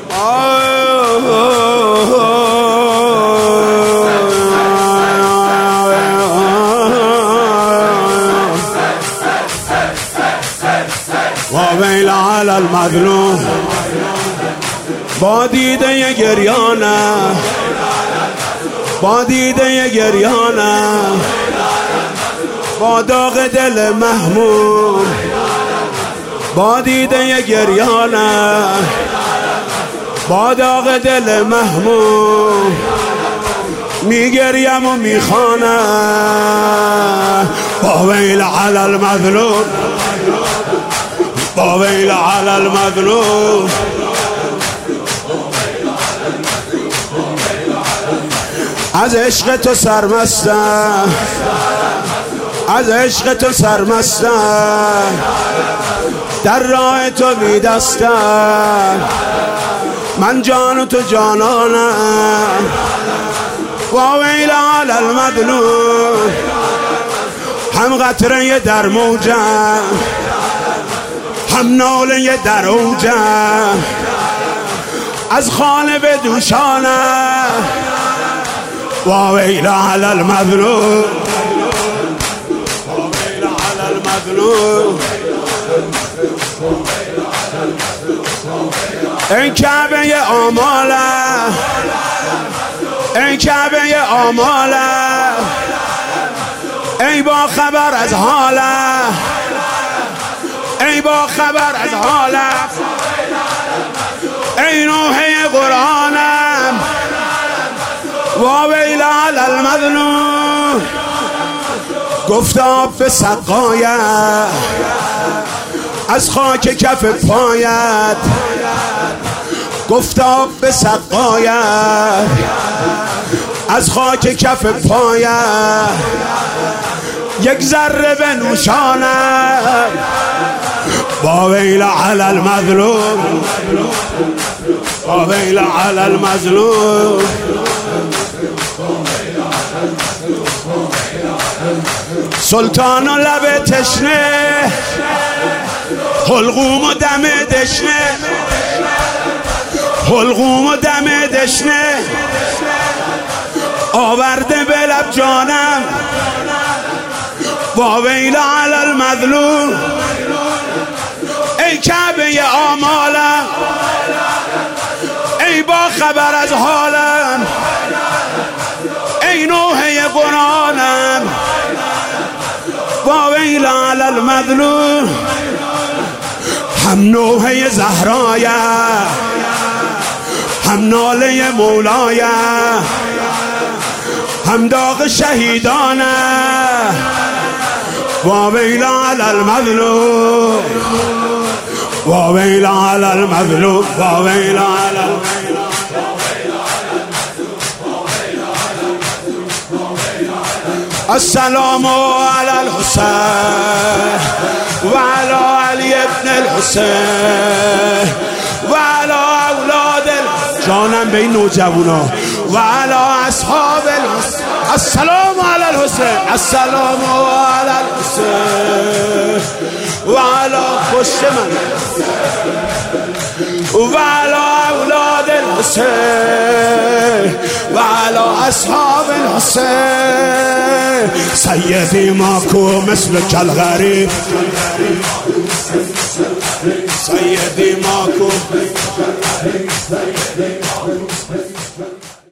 وویل علی المظلوم با دیده گریانه، با دیده گریانه، با داغ دل محموم، با دیده گریانه، با داغ دل محموم میگریم و میخوانم. با ویل علی المظلوم، با ویل علی المظلوم. از عشق تو سرمستم، از عشق تو سرمستم، در راه تو میدستم، من جان و تو جانانم. و ویل علی المظلوم، هم قطره در موجم، هم ناله در اوجم، از خانه به دوشانم. و ویل علی المظلوم، و ویل علی المظلوم. این کعبه آمالم، این کعبه آمالم، ای با خبر از حالم، ای با خبر از حالم، ای نوحه قرآنم. و ویل علی المظلوم، گفتاب به سقایت، از خاک کف پایت، گفتاب به سقایت، از خاک کف پایت، یک ذره بنوشانم. با ویل علی المظلوم، با ویل علی المظلوم. سلطان و لب تشنه، حلقوم و دم دشنه، حلقوم و دم دشنه، آورده به لب جانم. و ویل علی المظلوم، ای کعبه آمالم، ای با خبر از حالم، ای نوحه قرآنم. و ویل علی المظلوم، هم نوحه زهرایم، هم ناله مولایم، هم داغ شهیدانم. و ویل علی المظلوم، و ویل علی المظلوم، و ویل علی المظلوم. السلام علی الحسین و علی علی ابن الحسین و علی اولاد جانم به این نوجوانا و علی اصحاب الحسین. السلام علی الحسین، السلام علی الحسین و علی خوش من و علی اولاد الحسین و علی اصحاب الحسین. سیدی ماکو مثل کل غریب، سیدی ماکو